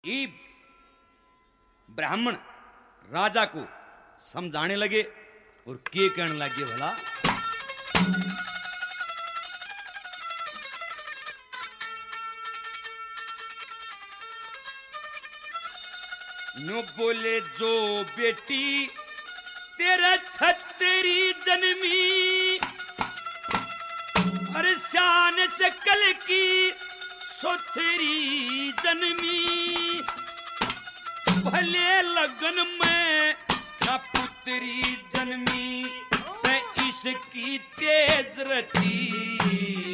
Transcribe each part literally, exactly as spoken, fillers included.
ये ब्राह्मण राजा को समझाने लगे और के कहने लगे भला नो बोले जो बेटी तेरा छतरी जन्मी अरे शान से कल की सोथरी जन्मी भले लगन में ना पुत्री जन्मी से इसकी तेज रती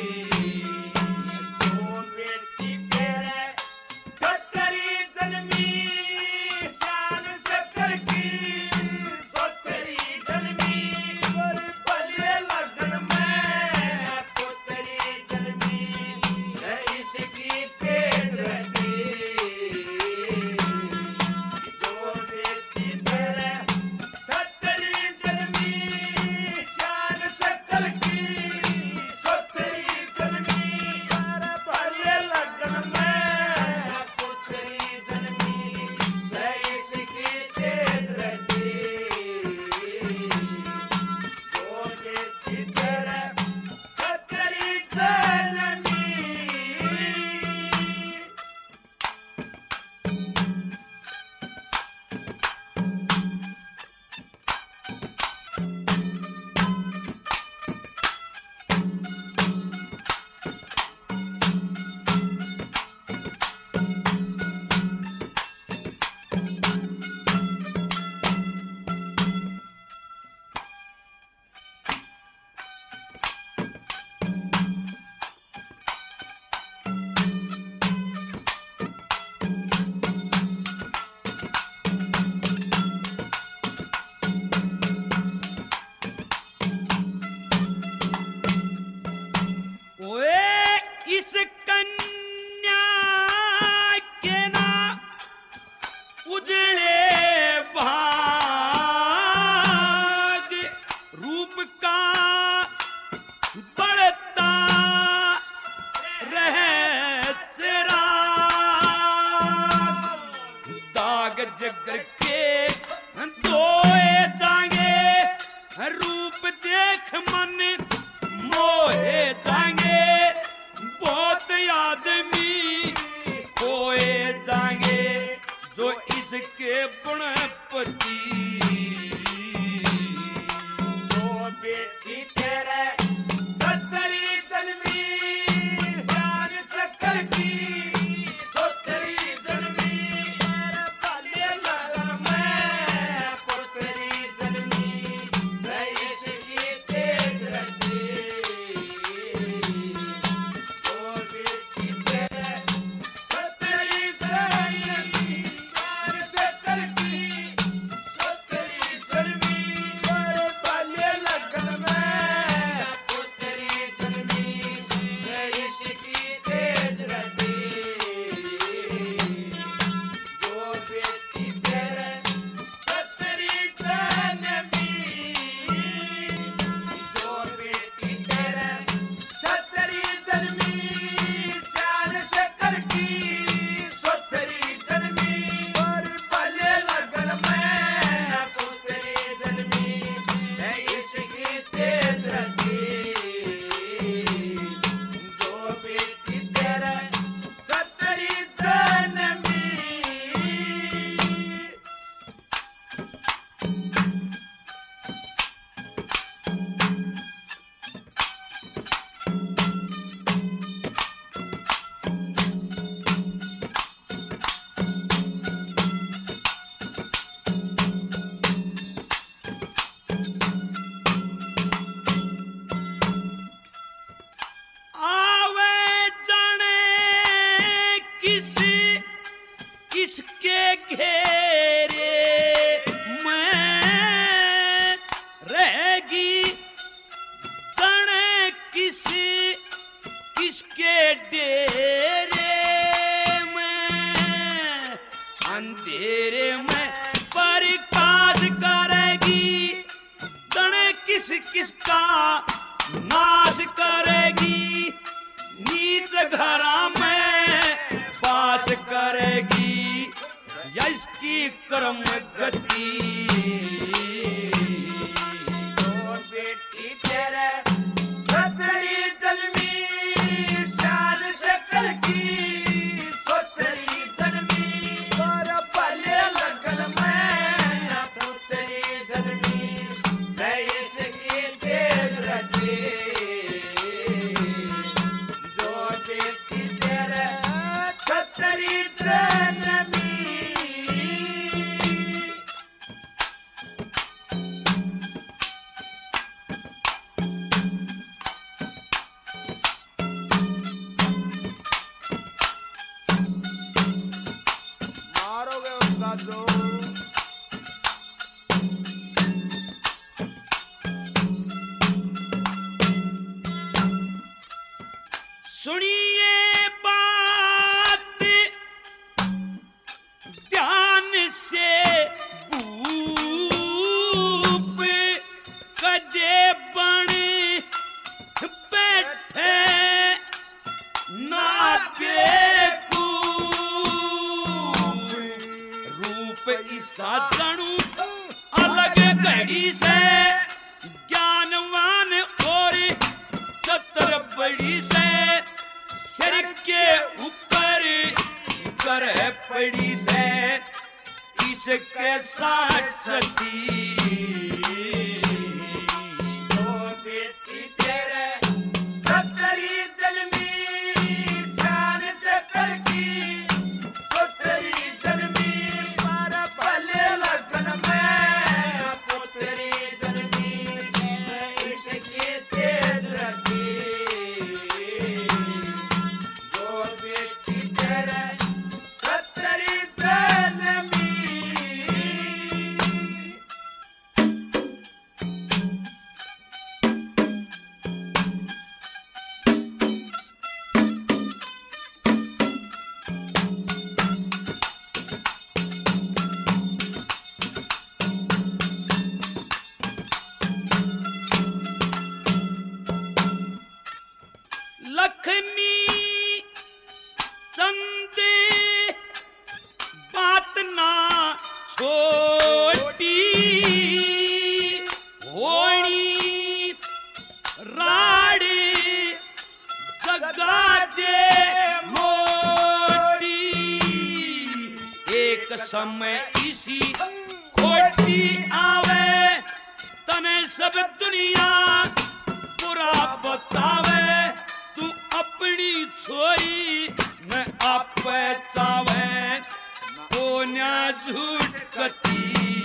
जगर के धोए जाएंगे रूप देख मन मोहे जाएंगे बहुत आदमी खोए जाएंगे जो इसके गुणपति जो बेटी तेरे छतरी जन्मी शान शक्कर की इसके घेरे में रहेगी तने किसी किसके डेरे में अंधेरे में प्रकाश करेगी तने किस किसका नाश करेगी नीच घरा में वास करेगी कर्म गति ओ बेटी तेरे खतरी जन्मी शान शक्ल की सोतरी जन्मी और भले लगन में न सोतरी जन्मी देश की तेज रची जो बेटी तेरे खतरी जन्मी मारोगे उसका जो सुनिए बात ध्यान से भूप कदे बन बैठे ना बेकूफ रूप ईसा जणु अलग घड़ी से ज्ञानवान और चतर बड़ी से सिर के ऊपर कर पड़ी से इसके साथ सती ओ बेटी तेरे खतरी जन्मी शान शक्ल की सोतरी जन्मी पर भले लगन में पुतरी जन्मी इसकी तेज रखी जो बेटी तेरे खतरी जन्मी लक्ष्मी चंद बात ना छोटी होनी राड़ी जगा दे मोटी एक समय इसी खोटी आवे तने सब दुनिया बुरा बतावे तू अपनी छोरी मैं आप चावे ओ न्या झूठ कती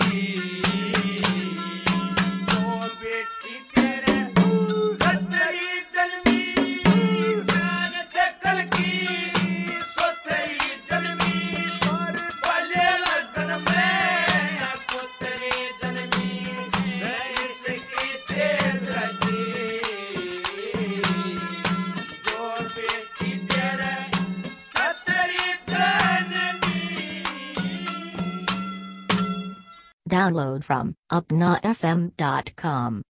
ओ बेटी तेरे खतरी जन्मी शान शक्ल की सोतरी जन्मी और भले लगन में पुतरी जन्मी इसकी तेज रची जो बेटी तेरे खतरी जन्मी Download from upna f m dot com.